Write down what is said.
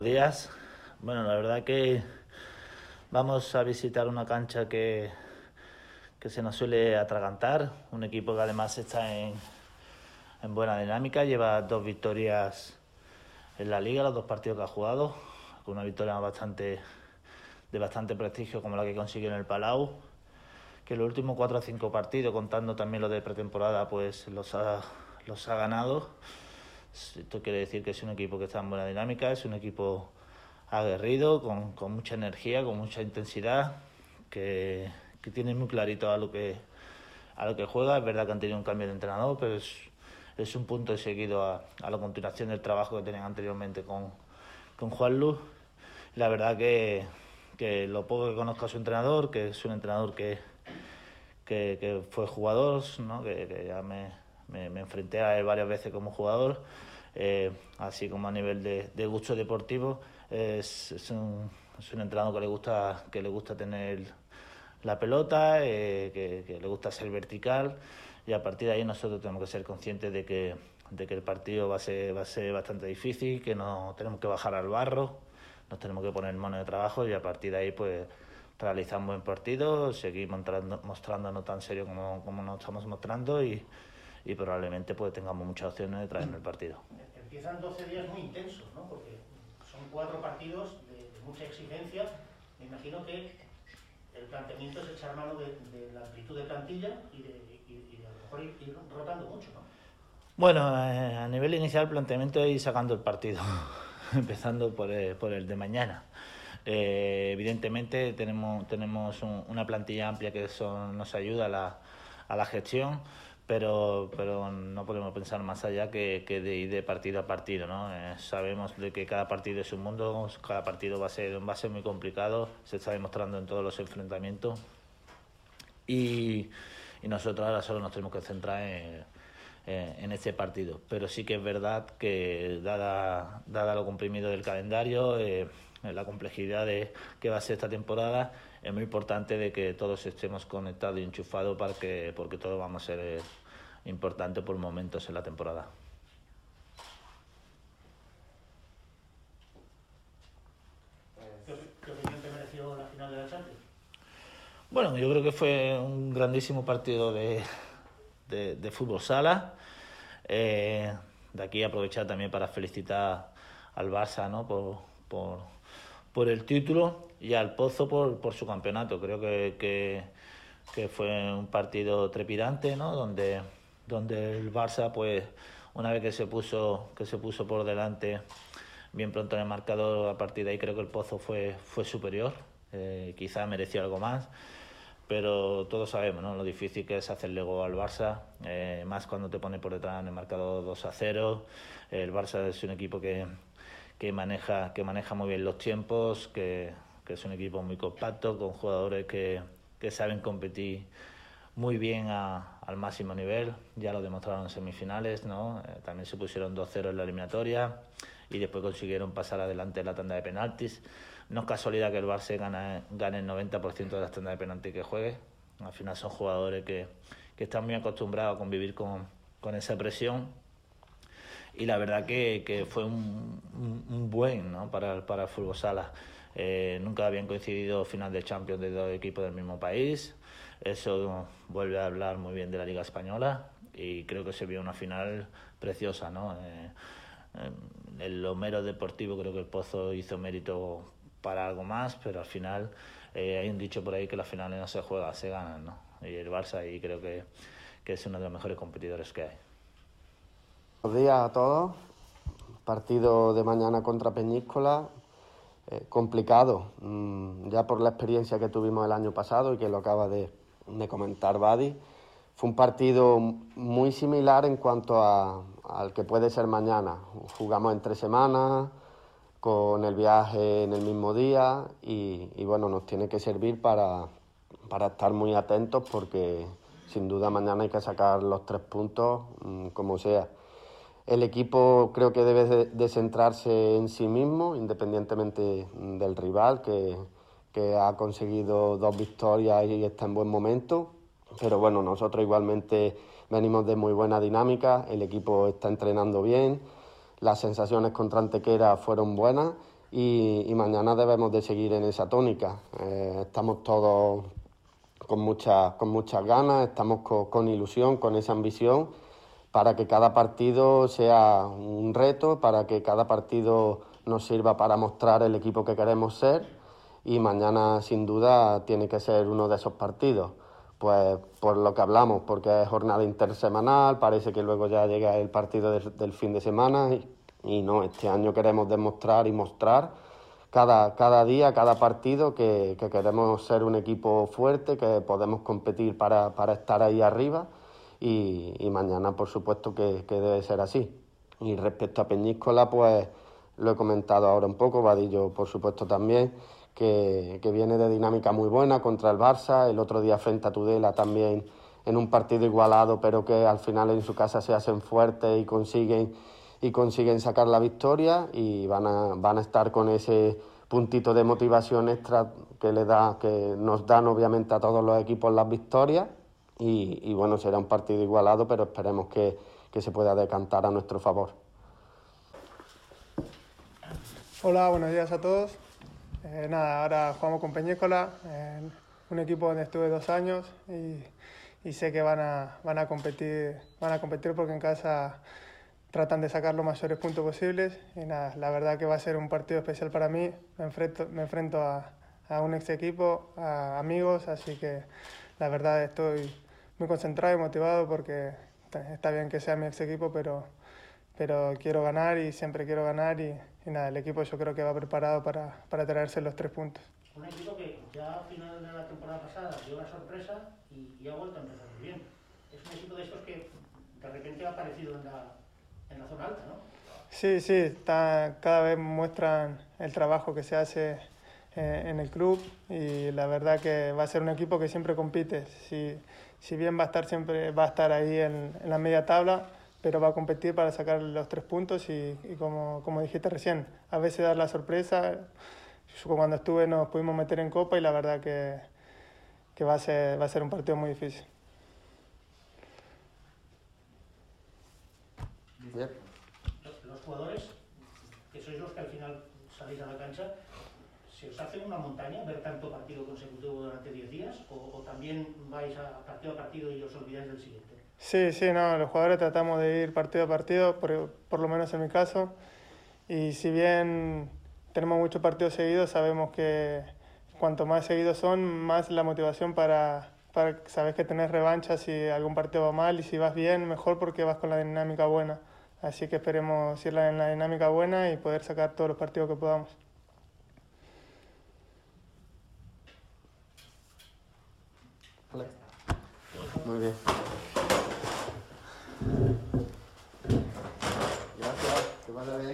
Buenos días. Bueno, la verdad que vamos a visitar una cancha que se nos suele atragantar, un equipo que además está en buena dinámica, lleva 2 victorias en la liga, los 2 partidos que ha jugado, con una victoria de bastante prestigio como la que consiguió en el Palau, que los últimos 4 o 5 partidos, contando también los de pretemporada, pues los ha ganado. Esto quiere decir que es un equipo que está en buena dinámica, es un equipo aguerrido, con mucha energía, con mucha intensidad, que tiene muy clarito a lo que juega. Es verdad que han tenido un cambio de entrenador, pero es un punto seguido a la continuación del trabajo que tenían anteriormente con Juan Luz. La verdad que lo poco que conozco a su entrenador, que es un entrenador que fue jugador, ¿no? que ya me enfrenté a él varias veces como jugador, así como a nivel de gusto deportivo, es un entrenador que le gusta tener la pelota, que le gusta ser vertical, y a partir de ahí nosotros tenemos que ser conscientes de que el partido va a ser bastante difícil, que no tenemos que bajar al barro, nos tenemos que poner mano de trabajo, y a partir de ahí pues realizar un buen partido, seguir mostrándonos tan serio como nos estamos mostrando, y probablemente pues tengamos muchas opciones de traernos el partido. Empiezan 12 días muy intensos, ¿no? Porque son 4 partidos de mucha exigencia. Me imagino que el planteamiento es echar mano de la amplitud de plantilla y de a lo mejor ir rotando mucho, ¿no? Bueno, a nivel inicial, planteamiento es ir sacando el partido, empezando por el de mañana. Evidentemente tenemos una plantilla amplia que nos ayuda a la gestión, pero no podemos pensar más allá que de ir de partido a partido, ¿no? Sabemos de que cada partido es un mundo, cada partido va a ser muy complicado, se está demostrando en todos los enfrentamientos, y nosotros ahora solo nos tenemos que centrar en este partido. Pero sí que es verdad que dada lo comprimido del calendario, la complejidad que va a ser esta temporada, es muy importante de que todos estemos conectados y enchufados porque todos vamos a ser importantes por momentos en la temporada. ¿Qué opinión te mereció la final de la Champions? Bueno, yo creo que fue un grandísimo partido de fútbol sala. De aquí aprovechar también para felicitar al Barça, ¿no? por el título, y al Pozo por su campeonato. Creo que fue un partido trepidante, ¿no? Donde el Barça, pues una vez que se puso por delante bien pronto en el marcador, a partir de ahí creo que el Pozo fue superior. Quizá mereció algo más, pero todos sabemos, ¿no?, lo difícil que es hacerle gol al Barça, más cuando te pone por detrás en el marcador 2-0. El Barça es un equipo que maneja muy bien los tiempos, que es un equipo muy compacto, con jugadores que saben competir muy bien al máximo nivel. Ya lo demostraron en semifinales, ¿no? También se pusieron 2-0 en la eliminatoria y después consiguieron pasar adelante en la tanda de penaltis. No es casualidad que el Barça gane el 90% de las tandas de penaltis que juegue. Al final son jugadores que están muy acostumbrados a convivir con esa presión, y la verdad que fue un buen, ¿no?, para el fútbol sala. Nunca habían coincidido final de Champions de 2 equipos del mismo país. Eso vuelve a hablar muy bien de la Liga Española, y creo que se vio una final preciosa, ¿no? En lo mero deportivo creo que el Pozo hizo mérito para algo más, pero al final hay un dicho por ahí que las finales no se juegan, se ganan, ¿no? Y el Barça ahí creo que es uno de los mejores competidores que hay. Buenos días a todos. Partido de mañana contra Peñíscola, complicado, ya por la experiencia que tuvimos el año pasado y que lo acaba de comentar Badi. Fue un partido muy similar en cuanto al que puede ser mañana. Jugamos en 3 semanas, con el viaje en el mismo día, y bueno, nos tiene que servir para estar muy atentos, porque sin duda mañana hay que sacar los 3 puntos, como sea. El equipo creo que debe de centrarse en sí mismo, independientemente del rival, que ha conseguido 2 victorias y está en buen momento. Pero bueno, nosotros igualmente venimos de muy buena dinámica, el equipo está entrenando bien, las sensaciones contra Antequera fueron buenas, y mañana debemos de seguir en esa tónica. Estamos todos con muchas ganas, estamos con ilusión, con esa ambición, para que cada partido sea un reto, para que cada partido nos sirva para mostrar el equipo que queremos ser, y mañana sin duda tiene que ser uno de esos partidos. Pues por lo que hablamos, porque es jornada intersemanal, parece que luego ya llega el partido del fin de semana y no, este año queremos demostrar y mostrar cada día, cada partido que queremos ser un equipo fuerte, que podemos competir para estar ahí arriba, y mañana por supuesto que debe ser así. Y respecto a Peñíscola, pues lo he comentado ahora un poco, Vadillo por supuesto también, que viene de dinámica muy buena contra el Barça, el otro día frente a Tudela también en un partido igualado, pero que al final en su casa se hacen fuertes y consiguen sacar la victoria, y van a estar con ese puntito de motivación extra que nos dan obviamente a todos los equipos las victorias, y bueno, será un partido igualado, pero esperemos que se pueda decantar a nuestro favor. Hola, buenos días a todos. Ahora jugamos con Peñíscola, un equipo donde estuve 2 años, y sé que van a competir porque en casa tratan de sacar los mayores puntos posibles, y la verdad que va a ser un partido especial para mí. Me enfrento a un ex equipo, a amigos, así que la verdad estoy muy concentrado y motivado, porque está bien que sea mi ex equipo, pero quiero ganar y siempre quiero ganar, y el equipo yo creo que va preparado para traerse los 3 puntos. Un equipo que ya a final de la temporada pasada dio una sorpresa y ha vuelto a empezar muy bien. Es un equipo de estos que de repente ha aparecido en la zona alta, ¿no? Sí, cada vez muestran el trabajo que se hace en el club, y la verdad que va a ser un equipo que siempre compite. Si bien va a estar ahí en la media tabla, pero va a competir para sacar los 3 puntos, y como dijiste recién, a veces dar la sorpresa. Cuando estuve nos pudimos meter en Copa, y la verdad que va a ser un partido muy difícil. Bien. Los jugadores, que sois los que al final salís a la cancha, ¿se os hace una montaña ver tanto partido consecutivo durante 10 días? ¿O también vais a partido y os olvidáis del siguiente? Sí, no, los jugadores tratamos de ir partido a partido, por lo menos en mi caso, y si bien tenemos muchos partidos seguidos, sabemos que cuanto más seguidos son, más la motivación para saber que tenés revancha si algún partido va mal, y si vas bien, mejor, porque vas con la dinámica buena. Así que esperemos ir en la dinámica buena y poder sacar todos los partidos que podamos. Muy bien. Gracias, que vaya bien.